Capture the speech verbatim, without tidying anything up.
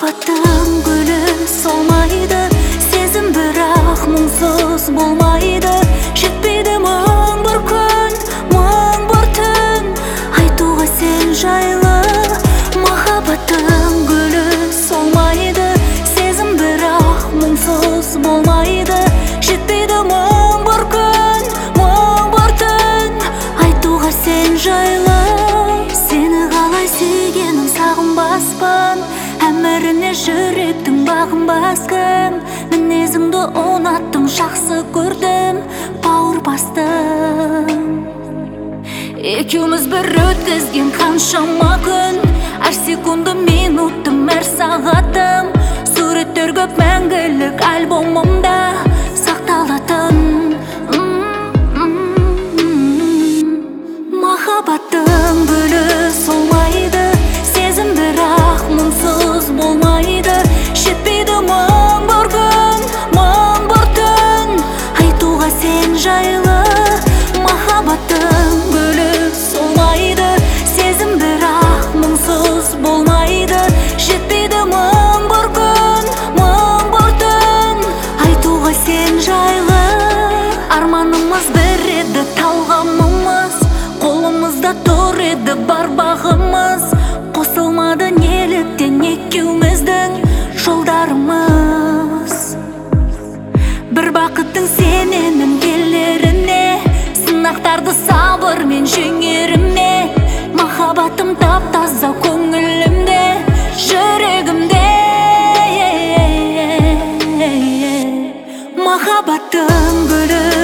Махаббаттың гүлі солмайды, сезім бірақ мұңсыз болмайды. Жетпейді мың бір күн, мың бір түн айтуға сен жайлы. Махаббаттың гүлі солмайды, сезім бірақ мұңсыз болмайды. Жетпейді мың бір күн, мың бір түн айтуға сен жайлы. Сені қалай сүйгенім сағынбаспын, әміріне жүректің бағынбас кім. Мінезіңді ұнаттым, жақсы көрдім, бауыр бастым. Екеуміз бір өткізген қаншама күн, әр секунды минуттым, әр сағатым. Суреттер көп мәңгілік альбомымда сақталатын. Махаббаттың гүлі солмайды, сезім бірақ мұңсыз болмайды. Жетпейді мың бір күн, мың бір түн айтуға сен жайлы. Махаббаттың гүлі солмайды, сезім бірақ мұңсыз болмайды. Жетпейді мың бір күн, мың бір түн айтуға сен жайлы. Арманымыз бір еді, талғамымыз қолымызда тұр еді бар бағымыз. Қосылмады неліктен екеуміздің жолдарымыз. Бір бақыттың сененің келеріне, сынақтарды сабырмен жеңеріме. Махаббатым тап-таза көңілімде, жүрегімде. Махаббаттың гүлі